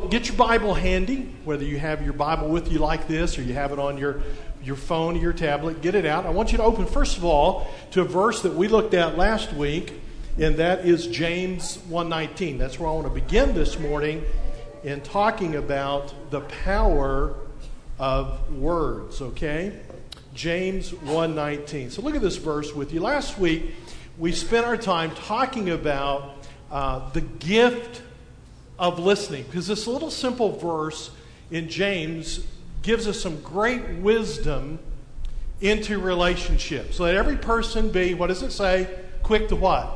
get your Bible handy, whether you have your Bible with you like this or you have it on your phone or your tablet. Get it out. I want you to open, first of all, to a verse that we looked at last week, and that is James 1:19. That's where I want to begin this morning in talking about the power of words, okay? James 1:19. So look at this verse with you. Last week, we spent our time talking about the gift of listening, because this little simple verse in James gives us some great wisdom into relationships. So let every person be, what does it say? Quick to what?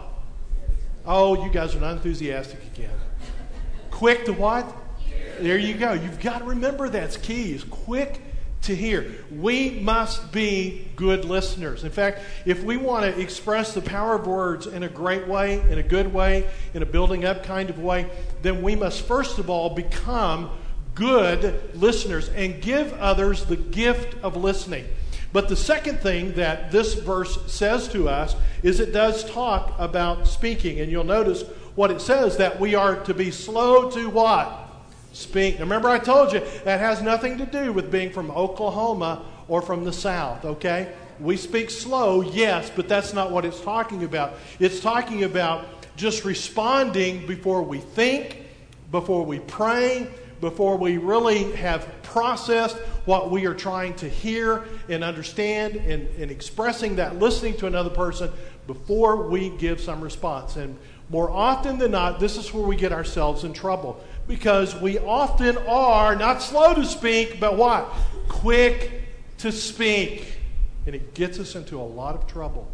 Oh, you guys are not enthusiastic again. Quick to what? There you go. You've got to remember that's key. Is quick to hear. We must be good listeners. In fact, if we want to express the power of words in a great way, in a good way, in a building up kind of way, then we must first of all become good listeners and give others the gift of listening. But the second thing that this verse says to us is it does talk about speaking. And you'll notice what it says, that we are to be slow to what? Speak. Now, remember I told you that has nothing to do with being from Oklahoma or from the South, okay? We speak slow, yes, but that's not what it's talking about. It's talking about just responding before we think, before we pray, before we really have processed what we are trying to hear and understand, and expressing that, listening to another person before we give some response. And more often than not, this is where we get ourselves in trouble, because we often are not slow to speak, but what? Quick to speak. And it gets us into a lot of trouble.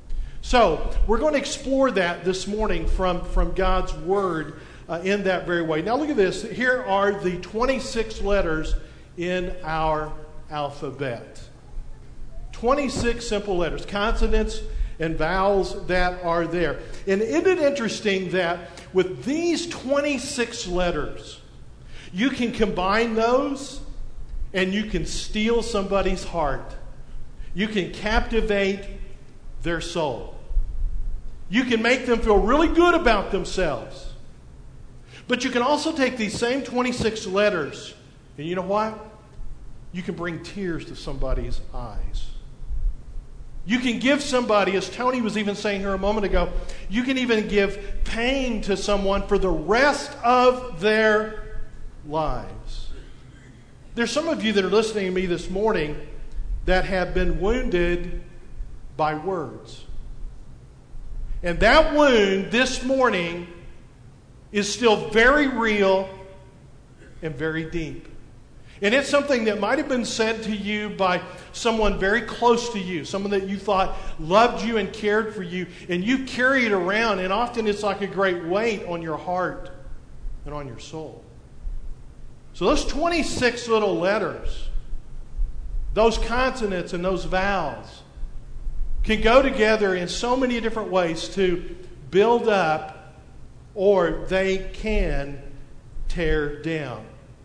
So we're going to explore that this morning from God's Word in that very way. Now look at this. Here are the 26 letters in our alphabet. 26 simple letters, consonants and vowels that are there. And isn't it interesting that with these 26 letters, you can combine those and you can steal somebody's heart. You can captivate their soul. You can make them feel really good about themselves. But you can also take these same 26 letters, and you know what? You can bring tears to somebody's eyes. You can give somebody, as Tony was even saying here a moment ago, you can even give pain to someone for the rest of their lives. There's some of you that are listening to me this morning that have been wounded by words. And that wound this morning is still very real and very deep. And it's something that might have been said to you by someone very close to you, someone that you thought loved you and cared for you, and you carry it around, and often it's like a great weight on your heart and on your soul. So those 26 little letters, those consonants and those vowels, can go together in so many different ways to build up, or they can tear down.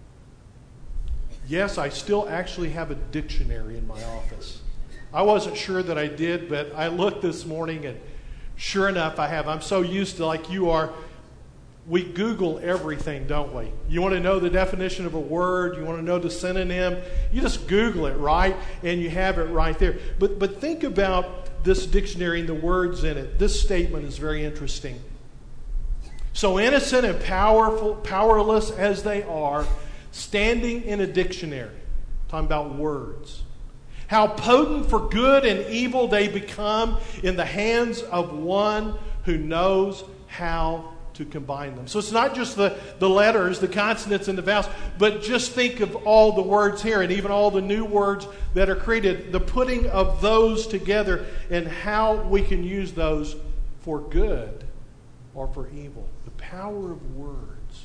Yes, I still actually have a dictionary in my office. I wasn't sure that I did, but I looked this morning, and sure enough, I have. I'm so used to, like you are, we Google everything, don't we? You want to know the definition of a word, you want to know the synonym, you just Google it, right? And you have it right there. But think about this dictionary and the words in it. This statement is very interesting. So innocent and powerless as they are, standing in a dictionary, talking about words. How potent for good and evil they become in the hands of one who knows how to combine them. So it's not just the letters, the consonants and the vowels, but just think of all the words here and even all the new words that are created, the putting of those together and how we can use those for good or for evil. The power of words.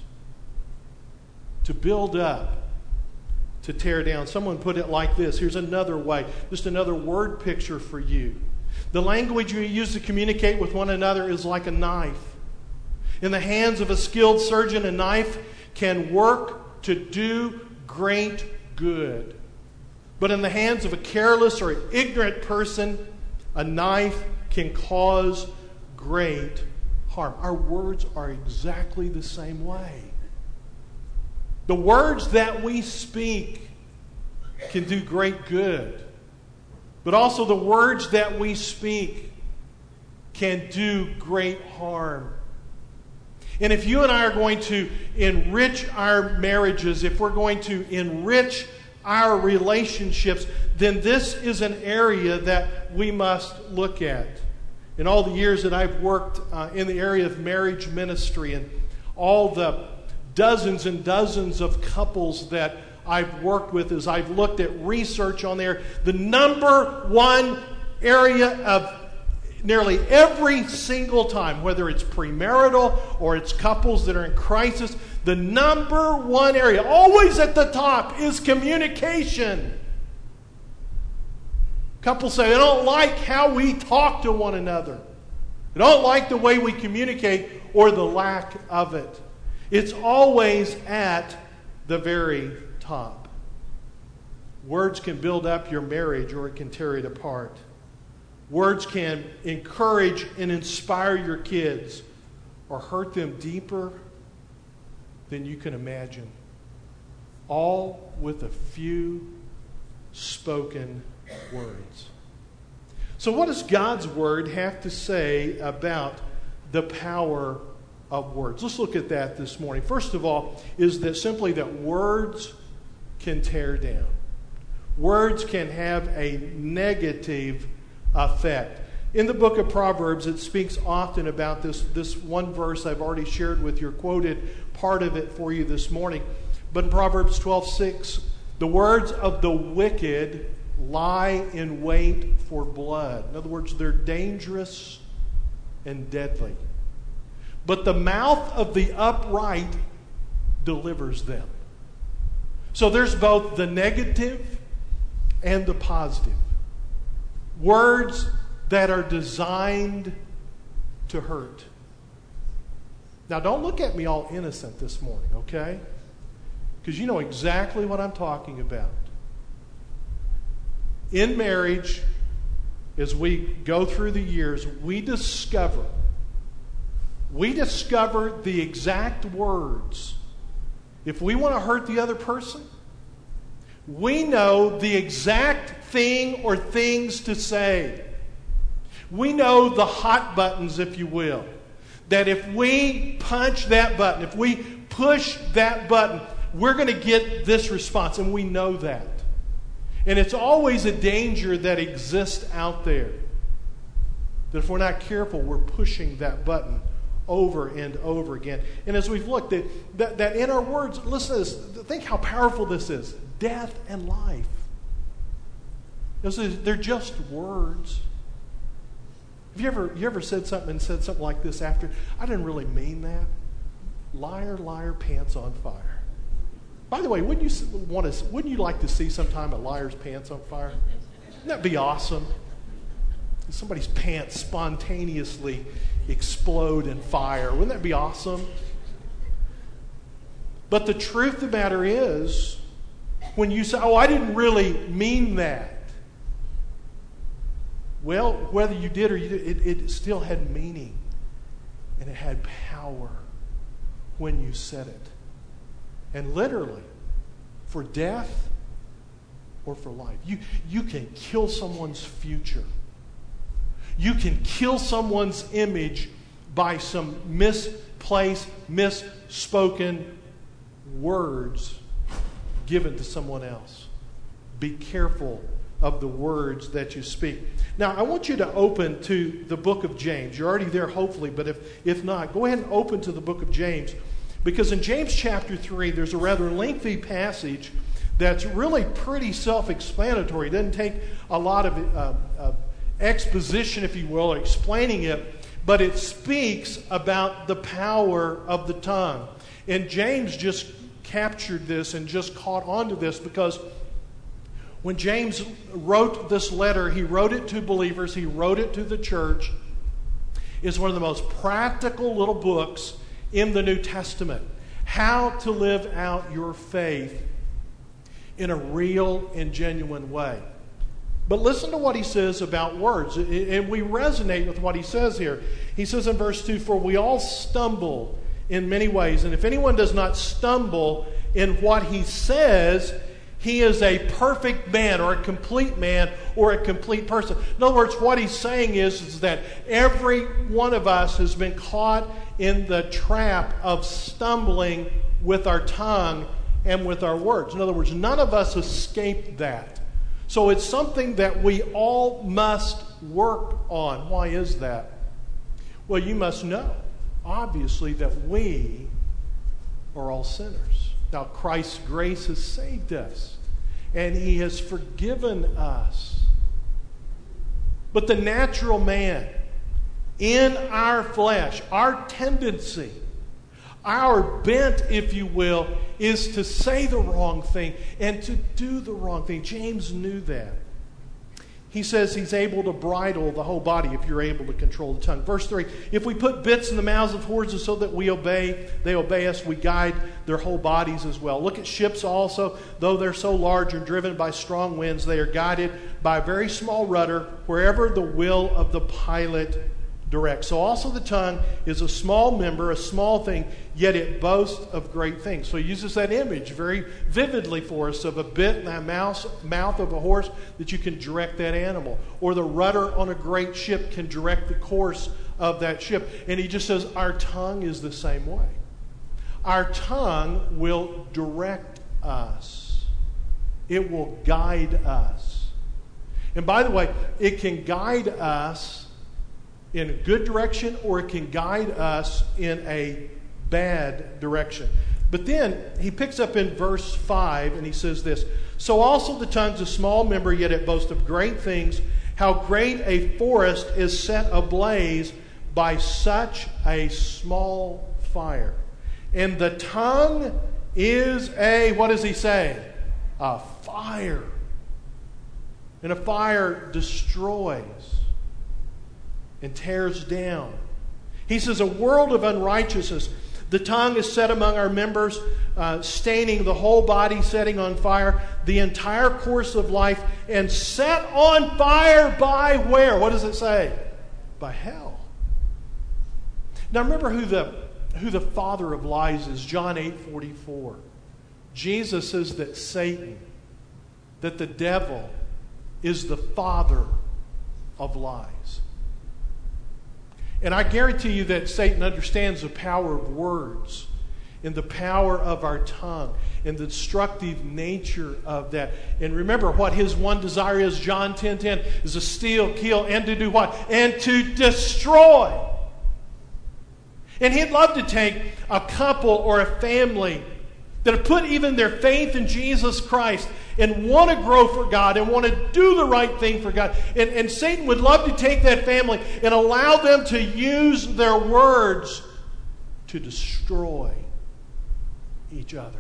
To build up, to tear down. Someone put it like this. Here's another way, just another word picture for you. The language you use to communicate with one another is like a knife. In the hands of a skilled surgeon, a knife can work to do great good. But in the hands of a careless or ignorant person, a knife can cause great harm. Our words are exactly the same way. The words that we speak can do great good. But also the words that we speak can do great harm. And if you and I are going to enrich our marriages, if we're going to enrich our relationships, then this is an area that we must look at. In all the years that I've worked in the area of marriage ministry and all the dozens and dozens of couples that I've worked with, as I've looked at research on there, the number one area of nearly every single time, whether it's premarital or it's couples that are in crisis, the number one area, always at the top, is communication. Couples say, I don't like how we talk to one another. I don't like the way we communicate or the lack of it. It's always at the very top. Words can build up your marriage or it can tear it apart. Words can encourage and inspire your kids or hurt them deeper than you can imagine. All with a few spoken words. So what does God's Word have to say about the power of words? Let's look at that this morning. First of all, is that simply that words can tear down. Words can have a negative effect. In the book of Proverbs, it speaks often about this one verse I've already shared with you, quoted part of it for you this morning. But in Proverbs 12:6, the words of the wicked lie in wait for blood. In other words, they're dangerous and deadly. But the mouth of the upright delivers them. So there's both the negative and the positive. Words that are designed to hurt. Now, don't look at me all innocent this morning, okay? Because you know exactly what I'm talking about. In marriage, as we go through the years, we discover the exact words. If we want to hurt the other person, we know the exact thing or things to say. We know the hot buttons, if you will. That if we punch that button, if we push that button, we're going to get this response. And we know that. And it's always a danger that exists out there. That if we're not careful, we're pushing that button over and over again. And as we've looked at that in our words, listen to this. Think how powerful this is. Death and life. They're just words. Have you ever said something like this after? I didn't really mean that. Liar, liar, pants on fire. By the way, wouldn't you like to see sometime a liar's pants on fire? Wouldn't that be awesome? Somebody's pants spontaneously explode in fire. Wouldn't that be awesome? But the truth of the matter is, when you say, I didn't really mean that. Well, whether you did or you did, it still had meaning. And it had power when you said it. And literally, for death or for life. You can kill someone's future. You can kill someone's image by some misplaced, misspoken words given to someone else. Be careful of the words that you speak. Now, I want you to open to the book of James. You're already there, hopefully, but if not, go ahead and open to the book of James. Because in James chapter 3, there's a rather lengthy passage that's really pretty self-explanatory. It doesn't take a lot of exposition, if you will, or explaining it, but it speaks about the power of the tongue. And James just captured this and just caught on to this because when James wrote this letter, he wrote it to believers, he wrote it to the church. It's one of the most practical little books in the New Testament. How to live out your faith in a real and genuine way. But listen to what he says about words, and we resonate with what he says here. He says in verse 2, "For we all stumble in many ways. And if anyone does not stumble in what he says, he is a perfect man or a complete person. In other words, what he's saying is that every one of us has been caught in the trap of stumbling with our tongue and with our words. In other words, none of us escaped that. So it's something that we all must work on. Why is that? Well, you must know, obviously, that we are all sinners. Now, Christ's grace has saved us, and He has forgiven us. But the natural man, in our flesh, our tendency, our bent, if you will, is to say the wrong thing and to do the wrong thing. James knew that. He says he's able to bridle the whole body if you're able to control the tongue. Verse 3, if we put bits in the mouths of horses so that they obey us, we guide their whole bodies as well. Look at ships also. Though they're so large and driven by strong winds, they are guided by a very small rudder wherever the will of the pilot directs. So also the tongue is a small member, a small thing, yet it boasts of great things. So he uses that image very vividly for us of a bit in the mouth of a horse that you can direct that animal. Or the rudder on a great ship can direct the course of that ship. And he just says our tongue is the same way. Our tongue will direct us. It will guide us. And by the way, it can guide us in a good direction, or it can guide us in a bad direction. But then he picks up in verse 5 and he says this, so also the tongue's a small member, yet it boasts of great things. How great a forest is set ablaze by such a small fire. And the tongue is what does he say? A fire. And a fire destroys and tears down. He says, a world of unrighteousness. The tongue is set among our members, staining the whole body, setting on fire the entire course of life, and set on fire by where? What does it say? By hell. Now remember who the father of lies is. John 8:44. Jesus says that Satan, that the devil, is the father of lies. And I guarantee you that Satan understands the power of words and the power of our tongue and the destructive nature of that. And remember what his one desire is, John 10:10, is to steal, kill, and to do what? And to destroy. And he'd love to take a couple or a family that have put even their faith in Jesus Christ and want to grow for God and want to do the right thing for God. And Satan would love to take that family and allow them to use their words to destroy each other.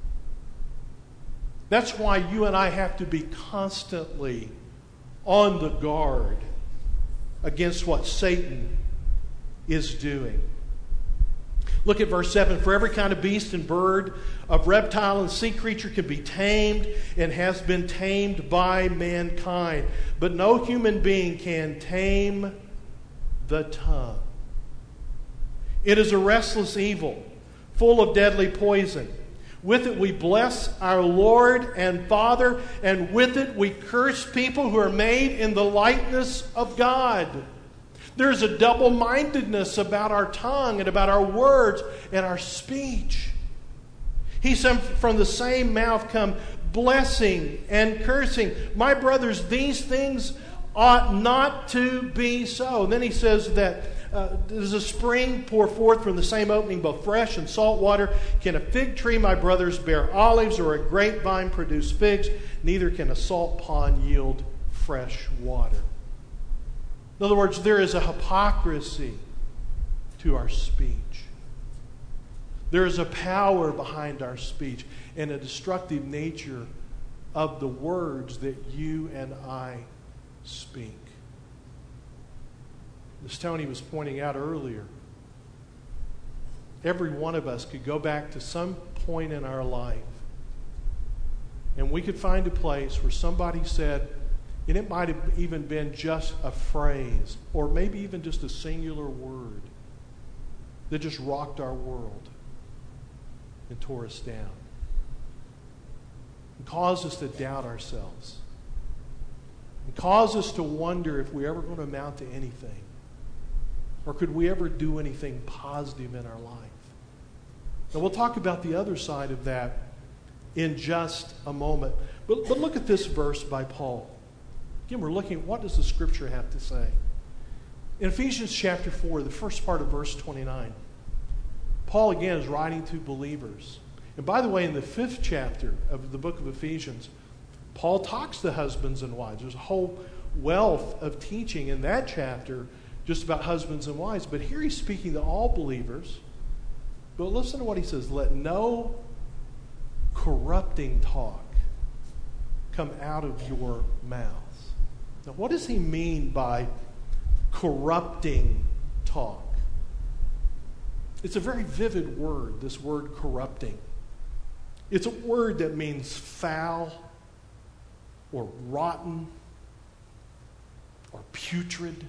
That's why you and I have to be constantly on the guard against what Satan is doing. Look at verse 7. For every kind of beast and bird, of reptile and sea creature can be tamed and has been tamed by mankind. But no human being can tame the tongue. It is a restless evil, full of deadly poison. With it we bless our Lord and Father, and with it we curse people who are made in the likeness of God. There's a double-mindedness about our tongue and about our words and our speech. He said, from the same mouth come blessing and cursing. My brothers, these things ought not to be so. And then he says that does a spring pour forth from the same opening both fresh and salt water? Can a fig tree, my brothers, bear olives, or a grapevine produce figs? Neither can a salt pond yield fresh water. In other words, there is a hypocrisy to our speech. There is a power behind our speech and a destructive nature of the words that you and I speak. As Tony was pointing out earlier, every one of us could go back to some point in our life and we could find a place where somebody said, and it might have even been just a phrase, or maybe even just a singular word, that just rocked our world and tore us down. And caused us to doubt ourselves. And caused us to wonder if we're ever going to amount to anything. Or could we ever do anything positive in our life? Now we'll talk about the other side of that in just a moment. But look at this verse by Paul. Again, we're looking at what does the Scripture have to say. In Ephesians chapter 4, the first part of verse 29, Paul again is writing to believers. And by the way, in the 5th chapter of the book of Ephesians, Paul talks to husbands and wives. There's a whole wealth of teaching in that chapter just about husbands and wives. But here he's speaking to all believers. But listen to what he says. Let no corrupting talk come out of your mouths. Now, what does he mean by corrupting talk? It's a very vivid word, this word corrupting. It's a word that means foul or rotten or putrid.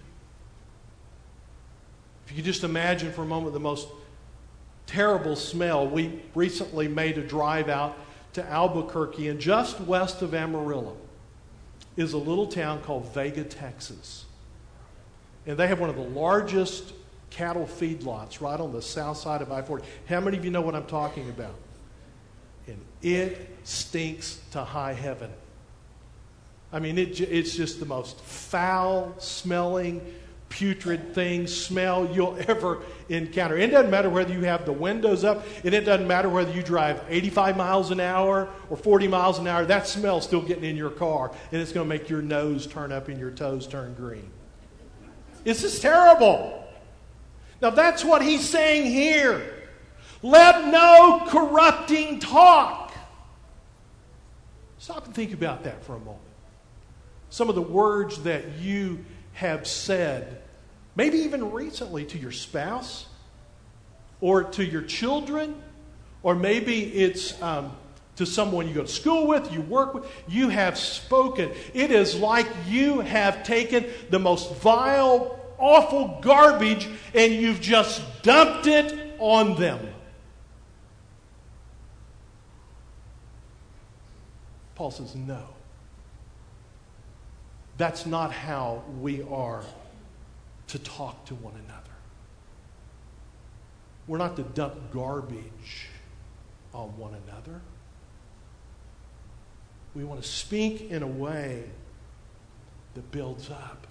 If you could just imagine for a moment the most terrible smell. We recently made a drive out to Albuquerque, and just west of Amarillo is a little town called Vega, Texas. And they have one of the largest cattle feedlots right on the south side of I-40. How many of you know what I'm talking about? And it stinks to high heaven. I mean, it's just the most foul-smelling, putrid smell you'll ever encounter. It doesn't matter whether you have the windows up, and it doesn't matter whether you drive 85 miles an hour or 40 miles an hour. That smell's still getting in your car, and it's going to make your nose turn up and your toes turn green. This is terrible. Now that's what he's saying here. Let no corrupting talk. Stop and think about that for a moment. Some of the words that you have said, maybe even recently, to your spouse or to your children, or maybe it's to someone you go to school with, you work with, you have spoken. It is like you have taken the most vile, awful garbage and you've just dumped it on them. Paul says, no. That's not how we are to talk to one another. We're not to dump garbage on one another. We want to speak in a way that builds up,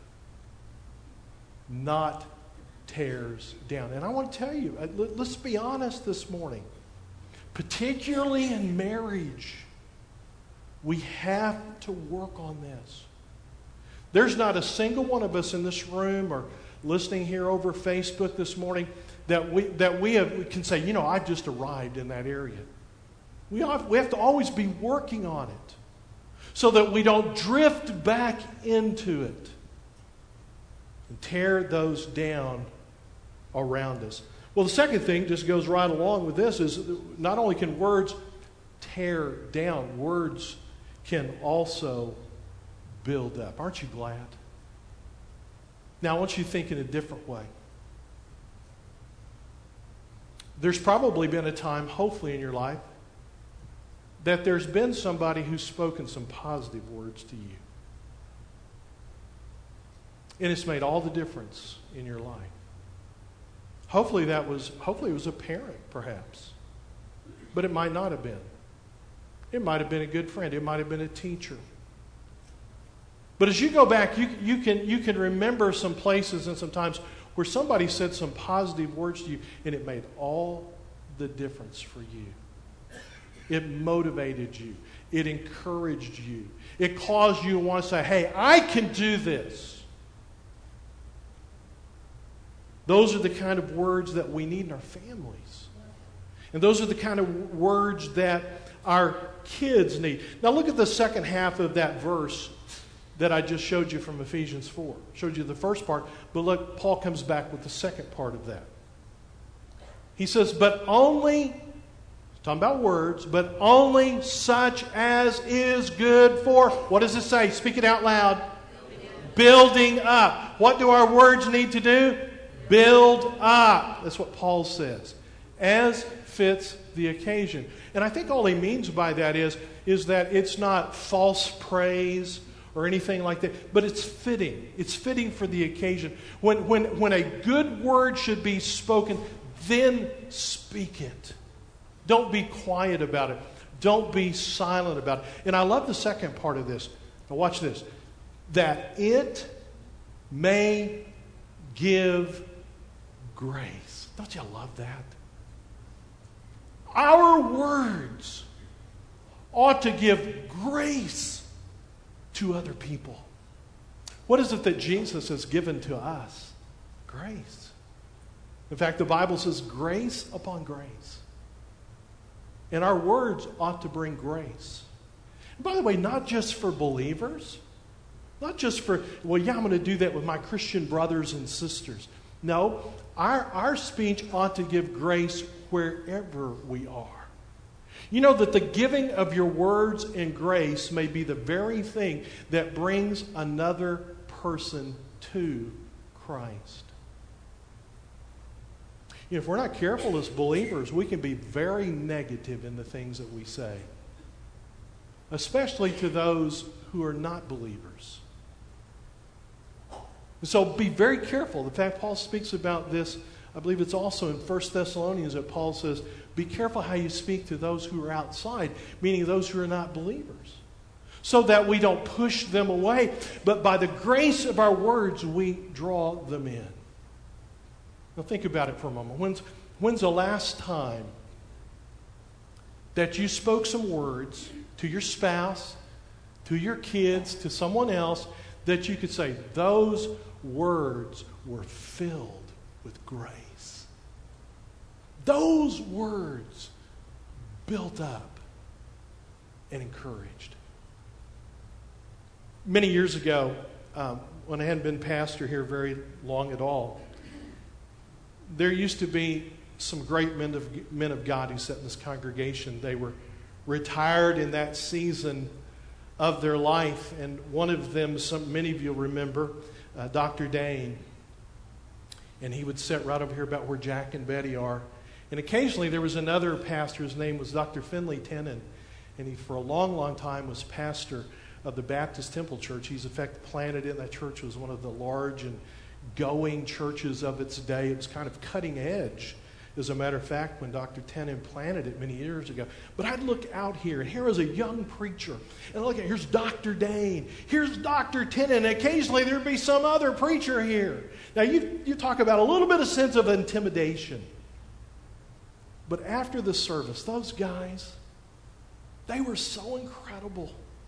not tears down. And I want to tell you, let's be honest this morning. Particularly in marriage, we have to work on this. There's not a single one of us in this room or listening here over Facebook this morning that we can say, you know, I've just arrived in that area. We have to always be working on it so that we don't drift back into it and tear those down around us. Well, the second thing just goes right along with this is not only can words tear down, words can also build up. Aren't you glad? Now, I want you to think in a different way. There's probably been a time, hopefully in your life, that there's been somebody who's spoken some positive words to you. And it's made all the difference in your life. Hopefully it was a parent, perhaps. But it might not have been. It might have been a good friend. It might have been a teacher. But as you go back, you can remember some places and some times where somebody said some positive words to you, and it made all the difference for you. It motivated you. It encouraged you. It caused you to want to say, hey, I can do this. Those are the kind of words that we need in our families. And those are the kind of words that our kids need. Now look at the second half of that verse that I just showed you from Ephesians 4. Showed you the first part, but look, Paul comes back with the second part of that. He says, but only, talking about words, but only such as is good for, what does it say? Speak it out loud. Building up. What do our words need to do? build up. That's what Paul says. As fits the occasion. And I think all he means by that is that it's not false praise or anything like that, but it's fitting. It's fitting for the occasion. When a good word should be spoken, then speak it. Don't be quiet about it. Don't be silent about it. And I love the second part of this. Now watch this. That it may give grace. Don't you love that? Our words ought to give grace to other people. What is it that Jesus has given to us? Grace. In fact, the Bible says grace upon grace. And our words ought to bring grace. And by the way, not just for believers. Not just for, well, yeah, I'm going to do that with my Christian brothers and sisters. No, our speech ought to give grace wherever we are. You know that the giving of your words and grace may be the very thing that brings another person to Christ. You know, if we're not careful as believers, we can be very negative in the things that we say, especially to those who are not believers. So be very careful. In fact, Paul speaks about this. I believe it's also in 1 Thessalonians that Paul says, be careful how you speak to those who are outside, meaning those who are not believers, so that we don't push them away, but by the grace of our words, we draw them in. Now think about it for a moment. When's the last time that you spoke some words to your spouse, to your kids, to someone else, that you could say, those words were filled with grace. Those words built up and encouraged. Many years ago, when I hadn't been pastor here very long at all, there used to be some great men of God who sat in this congregation. They were retired in that season of their life, and one of them, many of you remember, Dr. Dane. And he would sit right over here about where Jack and Betty are. And occasionally there was another pastor, his name was Dr. Finley Tenen, and he for a long, long time was pastor of the Baptist Temple Church. He's in fact planted in that church. It was one of the large and going churches of its day. It was kind of cutting edge, as a matter of fact, when Dr. Tenen planted it many years ago. But I'd look out here, and here is a young preacher. And look, here's Dr. Dane. Here's Dr. Tenen. And occasionally there'd be some other preacher here. Now, you talk about a little bit of sense of intimidation. But after the service, those guys, they were so incredible.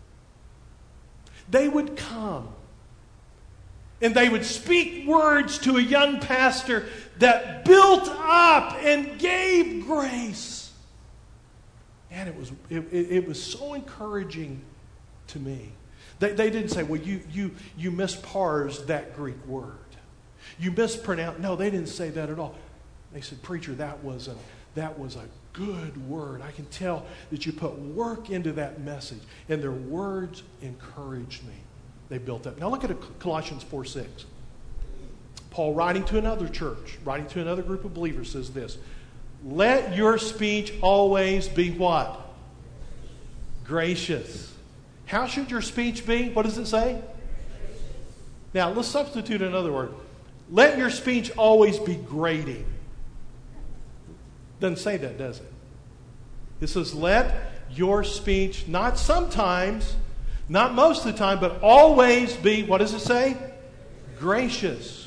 They would come and they would speak words to a young pastor that built up and gave grace. And it was so encouraging to me. They didn't say, well, you misparsed that Greek word. You mispronounced. No, they didn't say that at all. They said, preacher, that was a good word. I can tell that you put work into that message. And their words encouraged me. They built up. Now look at Colossians 4:6. Paul, writing to another church, writing to another group of believers, says this. Let your speech always be what? Gracious. How should your speech be? What does it say? Now let's substitute another word. Let your speech always be grating. Doesn't say that, does it? It says, let your speech, not sometimes, not most of the time, but always be, what does it say? Gracious.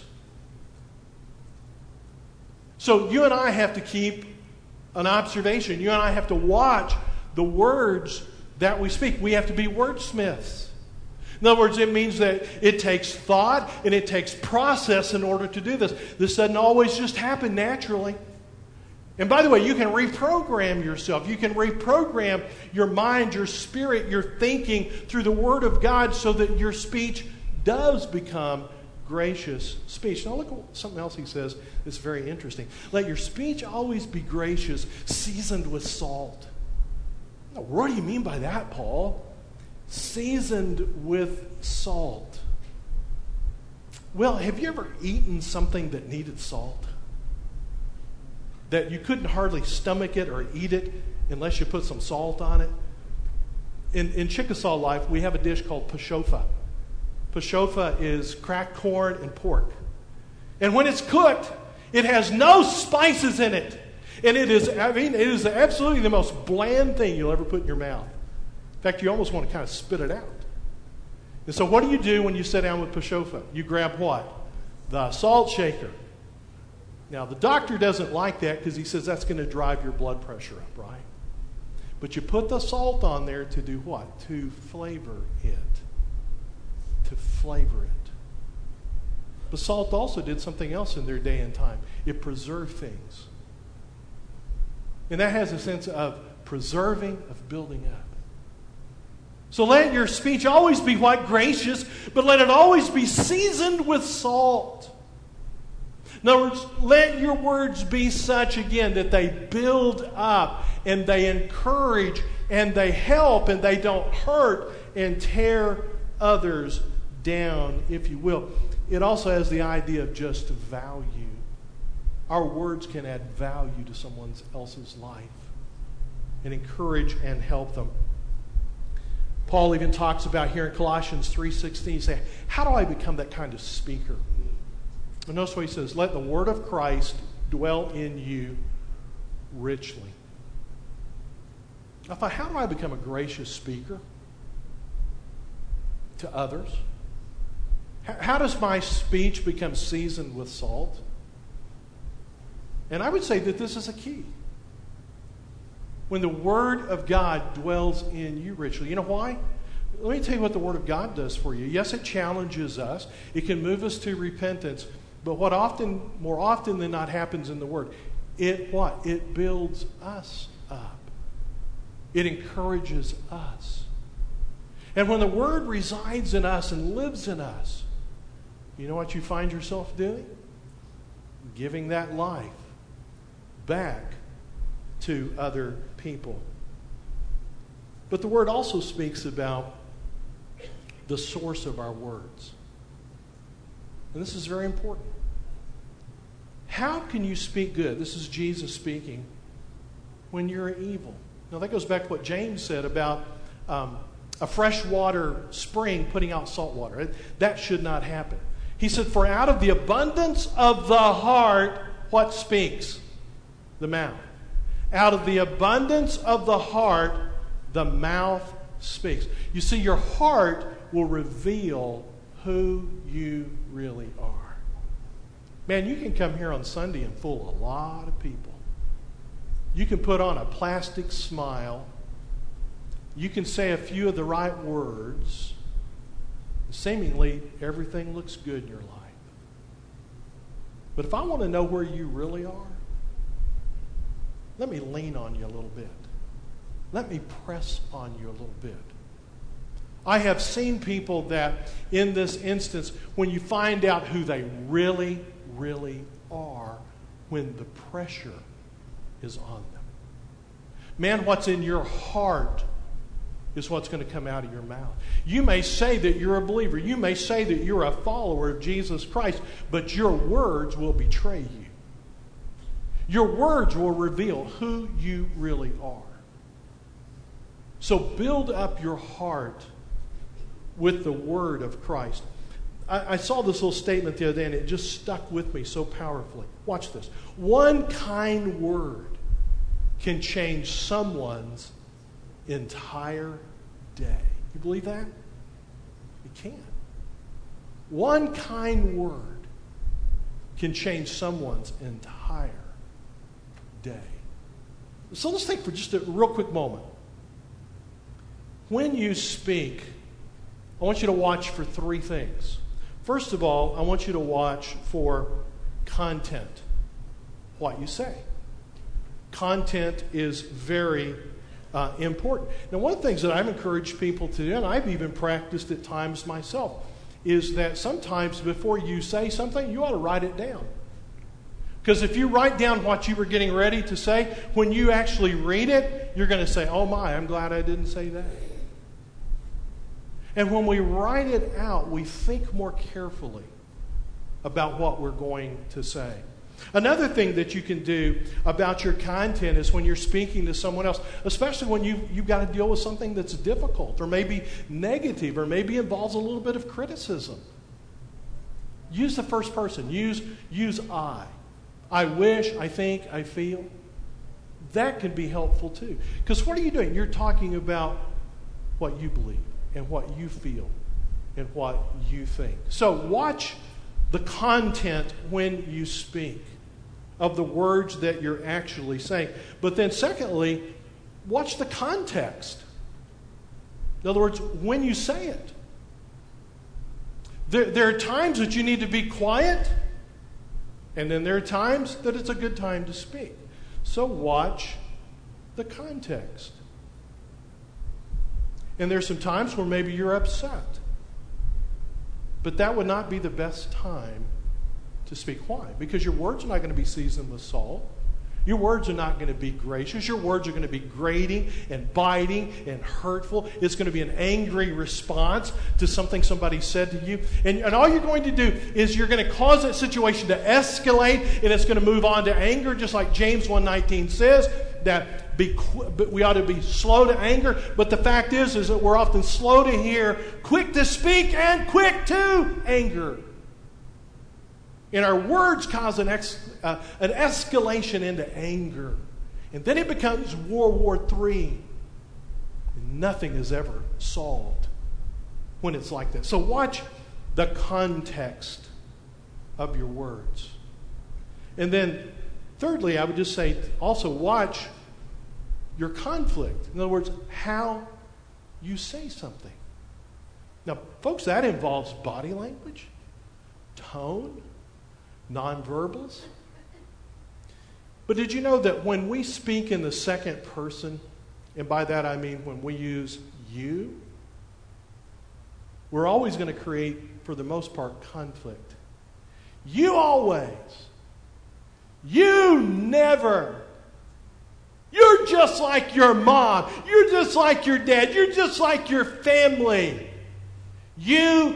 So you and I have to keep an observation. You and I have to watch the words that we speak. We have to be wordsmiths. In other words, it means that it takes thought and it takes process in order to do this. This doesn't always just happen naturally. And by the way, you can reprogram yourself. You can reprogram your mind, your spirit, your thinking through the Word of God so that your speech does become gracious speech. Now look at something else he says that's very interesting. Let your speech always be gracious, seasoned with salt. Now, what do you mean by that, Paul? Seasoned with salt. Well, have you ever eaten something that needed salt? That you couldn't hardly stomach it or eat it unless you put some salt on it? In Chickasaw life, we have a dish called pashofa. Pashofa is cracked corn and pork. And when it's cooked, it has no spices in it. And it is absolutely the most bland thing you'll ever put in your mouth. In fact, you almost want to kind of spit it out. And so what do you do when you sit down with pashofa? You grab what? The salt shaker. Now, the doctor doesn't like that because he says that's going to drive your blood pressure up, right? But you put the salt on there to do what? To flavor it. To flavor it. But salt also did something else in their day and time. It preserved things. And that has a sense of preserving, of building up. So let your speech always be what? Gracious, but let it always be seasoned with salt. In other words, let your words be such, again, that they build up and they encourage and they help and they don't hurt and tear others down, if you will. It also has the idea of just value. Our words can add value to someone else's life and encourage and help them. Paul even talks about here in Colossians 3:16, he says, how do I become that kind of speaker? And notice what he says, let the word of Christ dwell in you richly. I thought, how do I become a gracious speaker to others? How does my speech become seasoned with salt? And I would say that this is a key. When the Word of God dwells in you richly. You know why? Let me tell you what the Word of God does for you. Yes, it challenges us. It can move us to repentance. But what more often than not happens in the Word, it what? It builds us up. It encourages us. And when the Word resides in us and lives in us, you know what you find yourself doing? Giving that life back to other people. But the Word also speaks about the source of our words. And this is very important. How can you speak good? This is Jesus speaking when you're evil. Now that goes back to what James said about a freshwater spring putting out salt water. That should not happen. He said, for out of the abundance of the heart, what speaks? The mouth. Out of the abundance of the heart, the mouth speaks. You see, your heart will reveal who you really are. Man, you can come here on Sunday and fool a lot of people. You can put on a plastic smile. You can say a few of the right words. Seemingly, everything looks good in your life. But if I want to know where you really are, let me lean on you a little bit. Let me press on you a little bit. I have seen people that, in this instance, when you find out who they really, really are, when the pressure is on them. Man, what's in your heart is what's going to come out of your mouth. You may say that you're a believer. You may say that you're a follower of Jesus Christ, but your words will betray you. Your words will reveal who you really are. So build up your heart with the word of Christ. I saw this little statement the other day, and it just stuck with me so powerfully. Watch this. One kind word can change someone's entire day. You believe that? It can. One kind word can change someone's entire day. So let's think for just a real quick moment. When you speak, I want you to watch for three things. First of all, I want you to watch for content, what you say. Content is very important. Now, one of the things that I've encouraged people to do, and I've even practiced at times myself, is that sometimes before you say something, you ought to write it down. Because if you write down what you were getting ready to say, when you actually read it, you're going to say, oh my, I'm glad I didn't say that. And when we write it out, we think more carefully about what we're going to say. Another thing that you can do about your content is when you're speaking to someone else, especially when you've got to deal with something that's difficult or maybe negative or maybe involves a little bit of criticism. Use the first person. Use I. I wish, I think, I feel. That can be helpful too. Because what are you doing? You're talking about what you believe and what you feel and what you think. So watch the content when you speak of the words that you're actually saying. But then secondly, watch the context. In other words, when you say it. There are times that you need to be quiet, and then there are times that it's a good time to speak. So watch the context. And there's some times where maybe you're upset. But that would not be the best time to speak. Why? Because your words are not going to be seasoned with salt. Your words are not going to be gracious. Your words are going to be grating and biting and hurtful. It's going to be an angry response to something somebody said to you. And all you're going to do is you're going to cause that situation to escalate, and it's going to move on to anger, just like James 1:19 says, that we ought to be slow to anger. But the fact is that we're often slow to hear, quick to speak, and quick to anger. And our words cause an escalation into anger. And then it becomes World War III. And nothing is ever solved when it's like that. So watch the context of your words. And then thirdly, I would just say also watch your conflict. In other words, how you say something. Now, folks, that involves body language, tone, nonverbals. But did you know that when we speak in the second person, and by that I mean when we use you, we're always going to create, for the most part, conflict. You always. You never. You're just like your mom. You're just like your dad. You're just like your family. You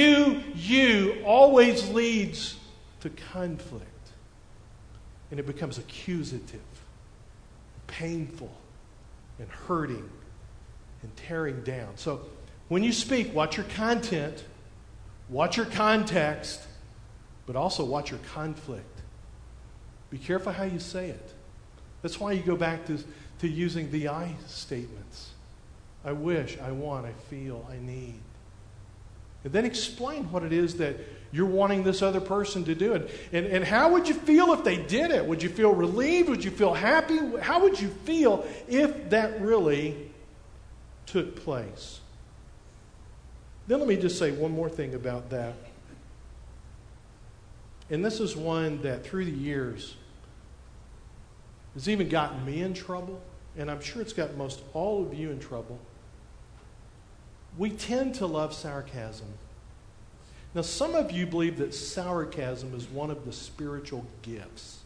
always leads to conflict. And it becomes accusative, painful, and hurting, and tearing down. So when you speak, watch your content, watch your context, but also watch your conflict. Be careful how you say it. That's why you go back to using the I statements. I wish, I want, I feel, I need. And then explain what it is that you're wanting this other person to do. And how would you feel if they did it? Would you feel relieved? Would you feel happy? How would you feel if that really took place? Then let me just say one more thing about that. And this is one that through the years has even gotten me in trouble, and I'm sure it's got most all of you in trouble. We tend to love sarcasm. Now, some of you believe that sarcasm is one of the spiritual gifts.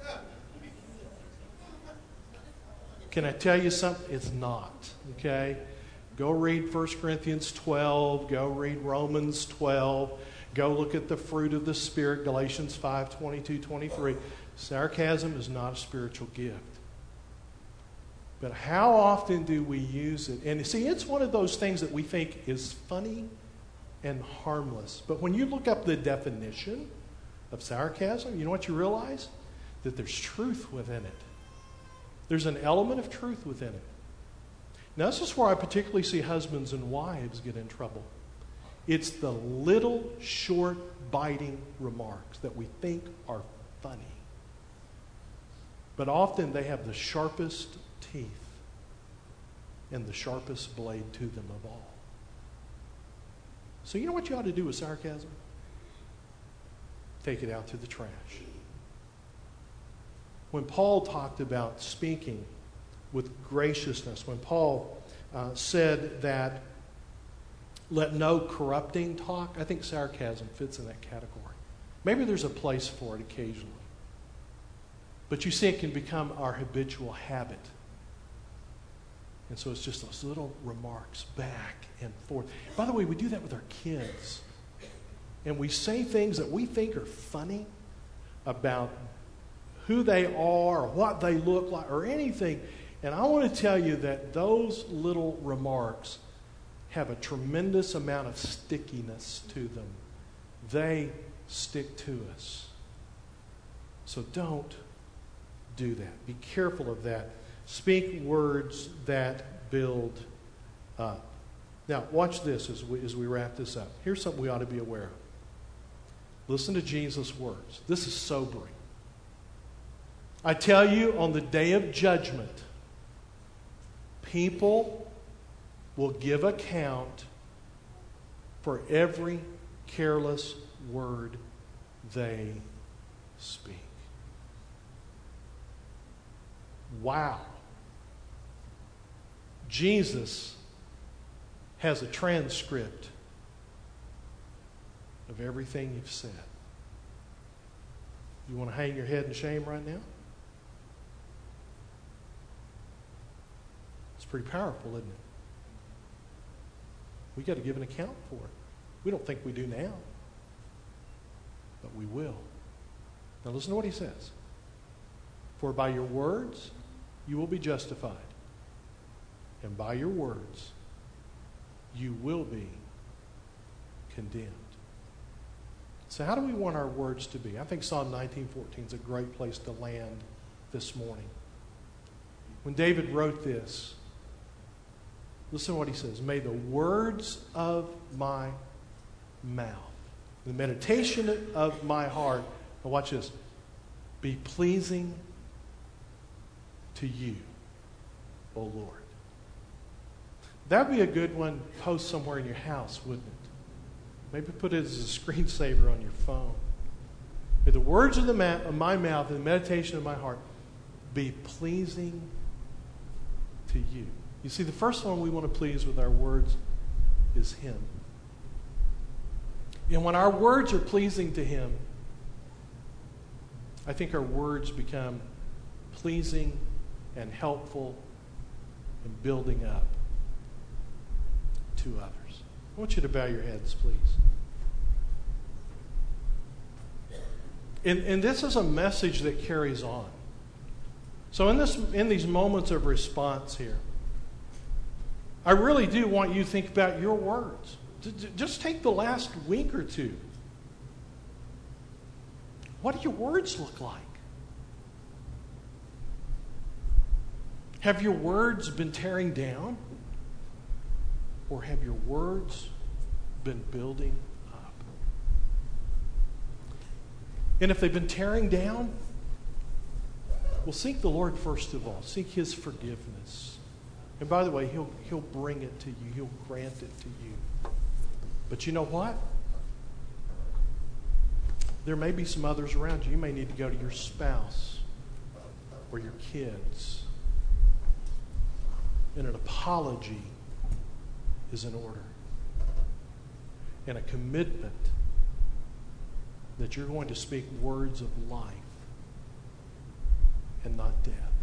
Can I tell you something? It's not, okay? Go read 1 Corinthians 12. Go read Romans 12. Go look at the fruit of the Spirit, Galatians 5, 22, 23. Sarcasm is not a spiritual gift. But how often do we use it? And see, it's one of those things that we think is funny and harmless. But when you look up the definition of sarcasm, you know what you realize? That there's truth within it. There's an element of truth within it. Now, this is where I particularly see husbands and wives get in trouble. It's the little, short, biting remarks that we think are funny. But often they have the sharpest teeth and the sharpest blade to them of all. So you know what you ought to do with sarcasm? Take it out to the trash. When Paul talked about speaking with graciousness, when Paul said that let no corrupting talk, I think sarcasm fits in that category. Maybe there's a place for it occasionally. But you see, it can become our habitual habit. And so it's just those little remarks back and forth. By the way, we do that with our kids. and we say things that we think are funny about who they are or what they look like or anything. And I want to tell you that those little remarks have a tremendous amount of stickiness to them. They stick to us. So don't do that. Be careful of that. Speak words that build up. Now, watch this as we wrap this up. Here's something we ought to be aware of. Listen to Jesus' words. This is sobering. I tell you, on the day of judgment, people will give account for every careless word they speak. Wow. Jesus has a transcript of everything you've said. You want to hang your head in shame right now? It's pretty powerful, isn't it? We got to give an account for it. We don't think we do now, but we will. Now listen to what he says. For by your words you will be justified, and by your words you will be condemned. So how do we want our words to be? I think Psalm 19:14 is a great place to land this morning. When David wrote this, listen to what he says. May the words of my mouth, the meditation of my heart, now watch this, be pleasing to you, O Lord. That'd be a good one to post somewhere in your house, wouldn't it? Maybe put it as a screensaver on your phone. May the words of my mouth and the meditation of my heart be pleasing to you. You see, the first one we want to please with our words is Him. And when our words are pleasing to Him, I think our words become pleasing and helpful and building up to others. I want you to bow your heads, please. And this is a message that carries on. So in these moments of response here, I really do want you to think about your words. Just take the last week or two. What do your words look like? Have your words been tearing down? Or have your words been building up? And if they've been tearing down, well, seek the Lord first of all. Seek His forgiveness. And by the way, He'll bring it to you. He'll grant it to you. But you know what? There may be some others around you. You may need to go to your spouse or your kids. And an apology is in order. And a commitment that you're going to speak words of life and not death.